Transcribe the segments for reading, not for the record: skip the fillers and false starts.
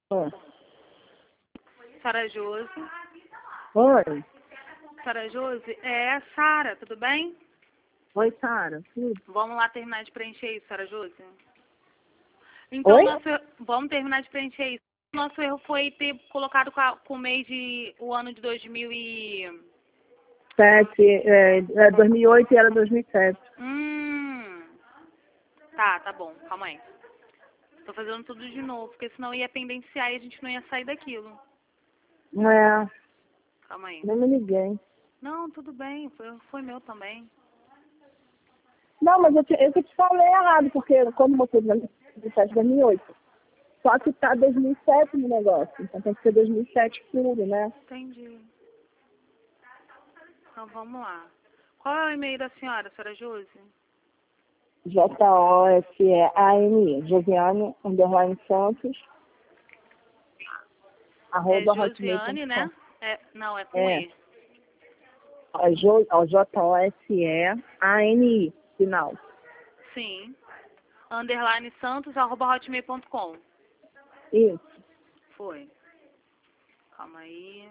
Oi. Sara Josi. Oi. Sara Josi, é Sara, tudo bem? Oi, Sara. Vamos lá terminar de preencher isso, Sara Josi? Então, Oi? vamos terminar de preencher isso. Nosso erro foi ter colocado com o mês de... o ano de 2000 e... 2008 e era 2007. Tá bom, calma aí. Tô fazendo tudo de novo, porque senão ia pendenciar e a gente não ia sair daquilo. É, Calma aí. não me liguei. Não, tudo bem, foi meu também. Não, mas eu que te falei errado, porque quando você diz 2007, 2008. Só que tá 2007 no negócio, então tem que ser 2007 puro, né? Entendi. Então vamos lá. Qual é o e-mail da senhora, Sara Josi? JOSEANI, Josiane, _Santos, É arroba Josiane, hotmail.com. né? Não, é com É, E. JOSEANI, final. Sim. Underline Santos, arroba hotmail.com. Isso. Foi. Calma aí.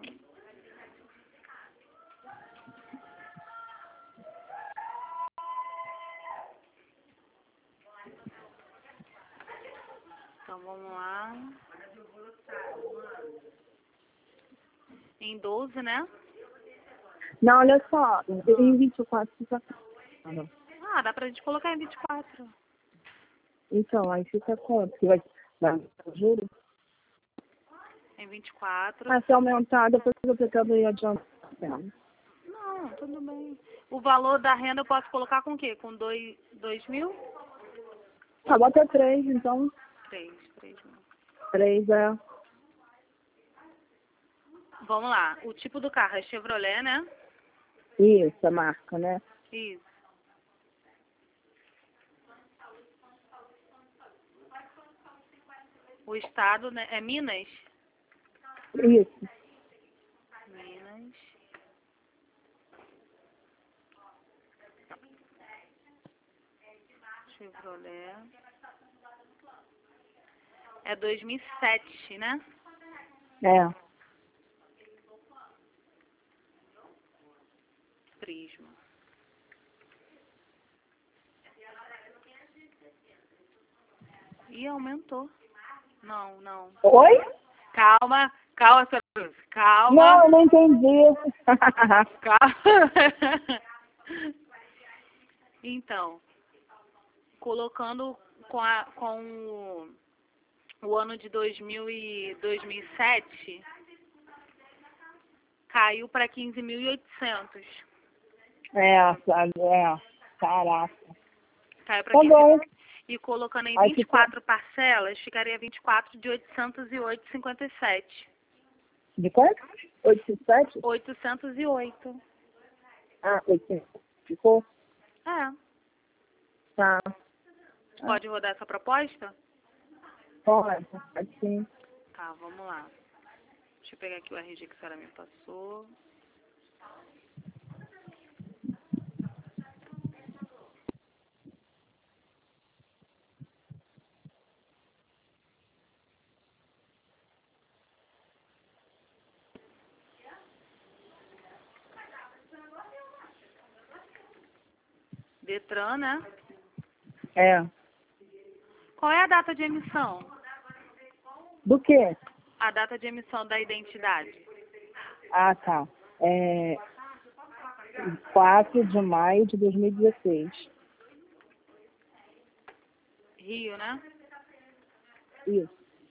Então vamos lá. Em 12, né? Não, olha só, em 24 fica... Ah, dá pra gente colocar em 24. Então, aí fica quanto? Que vai juro? Em 24. Ah, se aumentar, depois eu pretendo ir adiantando. Não, tudo bem. O valor da renda eu posso colocar com o quê? Com 2 mil? Ah, bota 3, então. 3 mil. 3 é... Vamos lá. O tipo do carro é Chevrolet, né? Isso, a marca, né? Isso. O estado, né? É Minas? Isso. Minas. Chevrolet. É 2007, né? É. Prisma. Ih, aumentou. Não. Oi? Calma, senhora Lúcia. Calma. Não, eu não entendi. Calma. Então, colocando com o ano de 2000 e 2007, caiu para 15.800. Caraca. Caiu para Tá 15. bom. E colocando em Aí 24 parcelas, ficaria 24 de 808,57. De quanto? 87? 808. Ah, 80. Ficou? É. Tá. Pode rodar essa proposta? Pode sim. Tá, vamos lá. Deixa eu pegar aqui o RG que a senhora me passou. Detran, né? É. Qual é a data de emissão? Do quê? A data de emissão da identidade. Ah, tá. 4 de maio de 2016. Rio, né? Isso.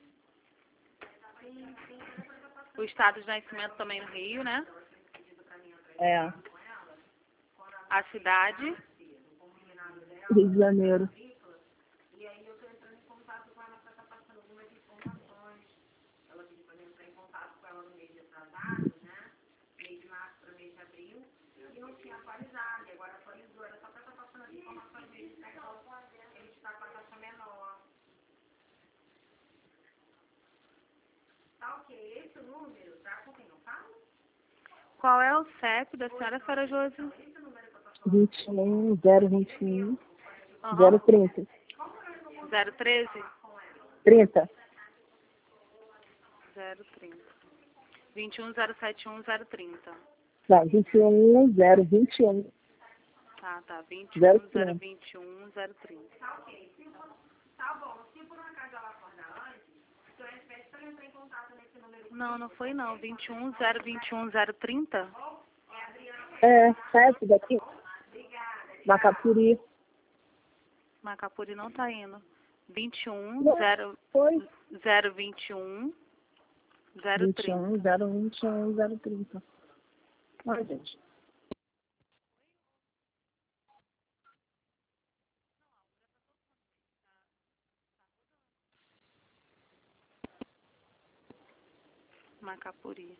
O estado de nascimento também no Rio, né? É. A cidade. Rio de Janeiro. Qual é o CEP da senhora, Sara Josi? 21, 021, Aham. 030. 013? 30. 030. 21071 Não, 21021. Tá, 030. 21021 030. Não, não foi não. 21021 030? É, essa daqui. Macapuri. Macapuri não tá indo. 21 Não, 0 foi 021 030. 21 030. Ai, gente. Macapuri.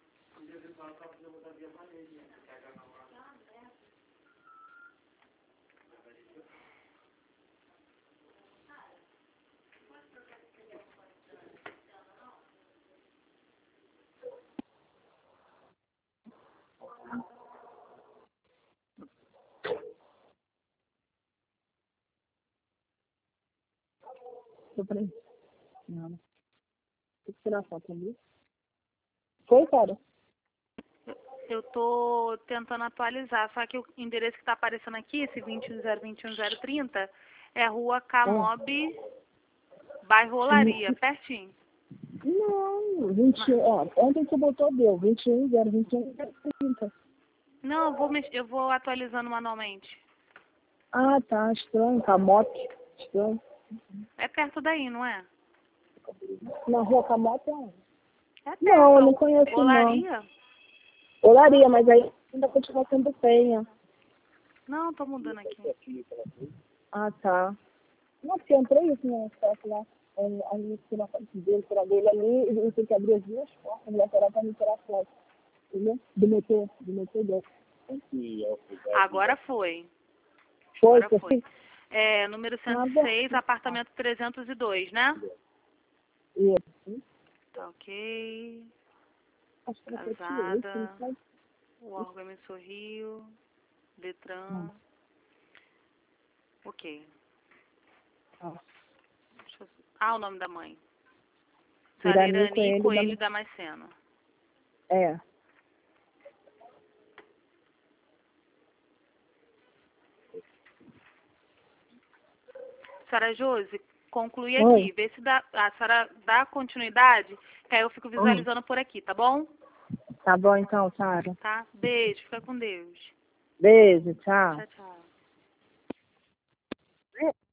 Tô prendendo. Não. Tem que tirar a foto ali. Foi, cara? Eu tô tentando atualizar, só que o endereço que tá aparecendo aqui, esse 21021 030, é Rua Camobi, bairro Olaria, pertinho. Não, 21. Ó, ontem você botou, deu. 21 030. Não, eu vou atualizando manualmente. Ah, tá. Estranho. Camote. Estranho. É perto daí, não é? Na rua Camote é onde? É perto. Não, eu não conheço, não. Olaria? Olaria, mas aí ainda continua sendo Penha. Não, tô mudando aqui. Ah, tá. Não, porque eu entrei isso no site lá. A gente tira a foto dele, tira dele ali, e tem que abrir as duas portas, a mulher será pra me tirar a foto. Entendeu? Do metrô dele. Agora foi. Foi, Agora foi. foi. É, número Ah, 106, apartamento 302, né? Isso. Tá ok. Acho que era pra ti, Casada. isso, não O órgão me sorriu. Detran. Ok. Ah, O nome da mãe. Irani Irani Coelho Damasceno. É. Senhora Josi, conclui Oi. aqui. Vê se a senhora dá continuidade, que aí eu fico visualizando por aqui, tá bom? Tá bom então, Sara. Tá? Beijo, fica com Deus. Beijo, tchau. Tchau, tchau.